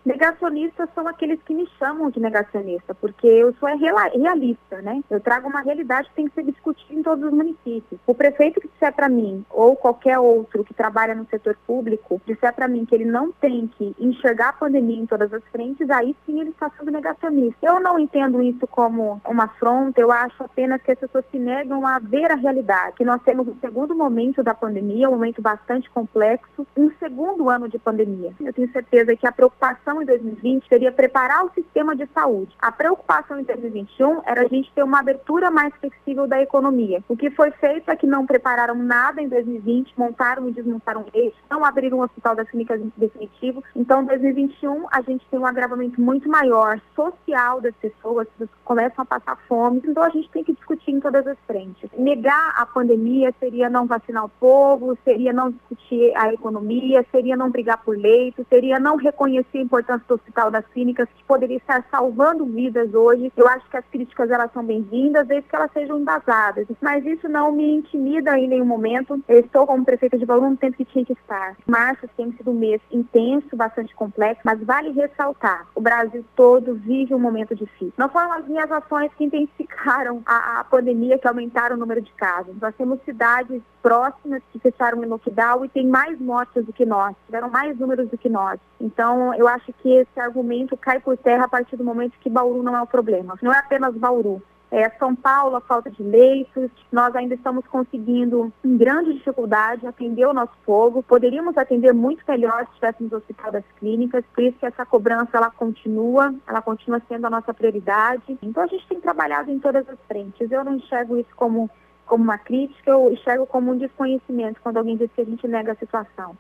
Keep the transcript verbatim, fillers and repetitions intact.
Negacionistas são aqueles que me chamam de negacionista, porque eu sou realista, né? Eu trago uma realidade que tem que ser discutida em todos os municípios. O prefeito que disser para mim, ou qualquer outro que trabalha no setor público, disser para mim que ele não tem que enxergar a pandemia em todas as frentes, aí sim ele está sendo negacionista. Eu não entendo isso como uma afronta, eu acho apenas que as pessoas se negam a ver a realidade, que nós temos o segundo momento da pandemia, um momento bastante complexo, um segundo ano de pandemia. Eu tenho certeza que a preocupação em dois mil e vinte seria preparar o sistema de saúde. A preocupação em dois mil e vinte e um era a gente ter uma abertura mais flexível da economia. O que foi feito é que não prepararam nada em dois mil e vinte, montaram e desmontaram leis, não abriram o hospital das clínicas em definitivo. Então, em dois mil e vinte e um, a gente tem um agravamento muito maior social das pessoas, que começam a passar fome. Então, a gente tem que discutir em todas as frentes. Negar a pandemia seria não vacinar o povo, seria não discutir a economia, seria não brigar por leito, seria não reconhecer a importância do hospital das clínicas, que poderia estar salvando vidas hoje. Eu acho que as críticas, elas são bem-vindas, desde que elas sejam embasadas. Mas isso não me intimida em nenhum momento. Eu estou como prefeita de Bauru no tempo que tinha que estar. Março tem sido um mês intenso, bastante complexo, mas vale ressaltar, o Brasil todo vive um momento difícil. Não foram as minhas ações que intensificaram a, a pandemia, que aumentaram o número de casos. Nós temos cidades próximas que fecharam em lockdown e tem mais mortes do que nós, tiveram mais números do que nós. Então, eu acho que esse argumento cai por terra a partir do momento que Bauru não é o problema. Não é apenas Bauru. É São Paulo, a falta de leitos, nós ainda estamos conseguindo, em grande dificuldade, atender o nosso povo. Poderíamos atender muito melhor se estivéssemos no Hospital das Clínicas, por isso que essa cobrança, ela continua, ela continua sendo a nossa prioridade. Então, a gente tem trabalhado em todas as frentes. Eu não enxergo isso como, como uma crítica, eu enxergo como um desconhecimento quando alguém diz que a gente nega a situação.